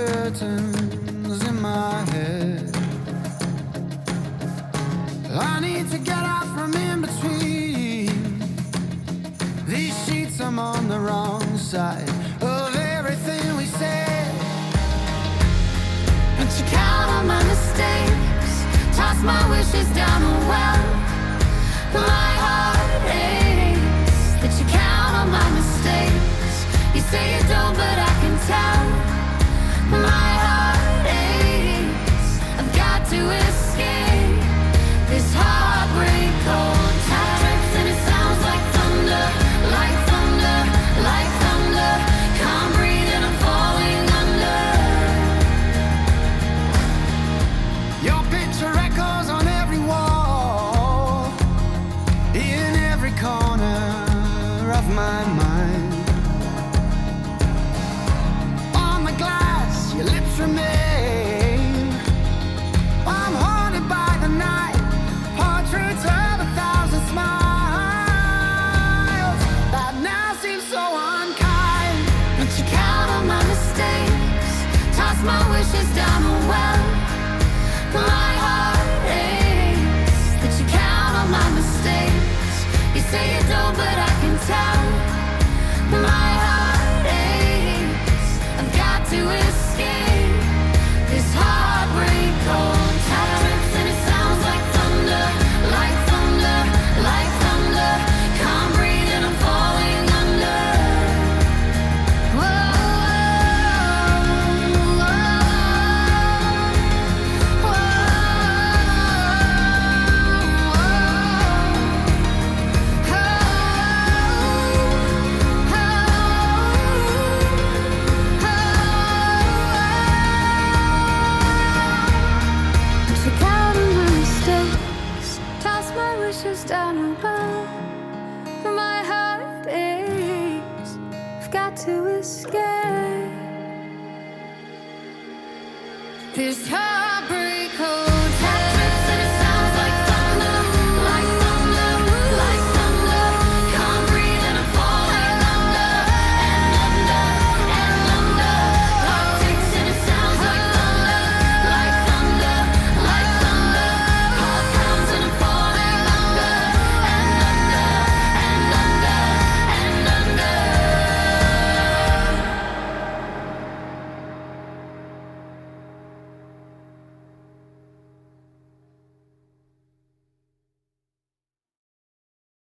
curtains in my head. I need to get out from in between these sheets. I'm on the wrong side of everything we said. But you count on my mistakes, toss my wishes down a well. My heart aches that you count on my mistakes. You say you don't, but I can tell. My heart aches, I've got to escape this heartbreak cold tide. Trips and it sounds like thunder, like thunder, like thunder. Can't breathe and I'm falling under. Your picture echoes on every wall, in every corner of my mind. On the glass, your lips remain. I'm haunted by the night, portraits of 1,000 smiles that now seem so unkind. But you count on my mistakes, toss my wishes down a well. My heart aches that you count on my mistakes. You say you don't, but I can tell. My heart aches, I've got to escape this heartbreak cold tide. Trips and it sounds like thunder, like thunder, like thunder. Can't breathe and I'm falling under. Whoa, whoa, took out of my mistakes, toss my wishes down a well. My heart aches, I've got to escape this heartbreak.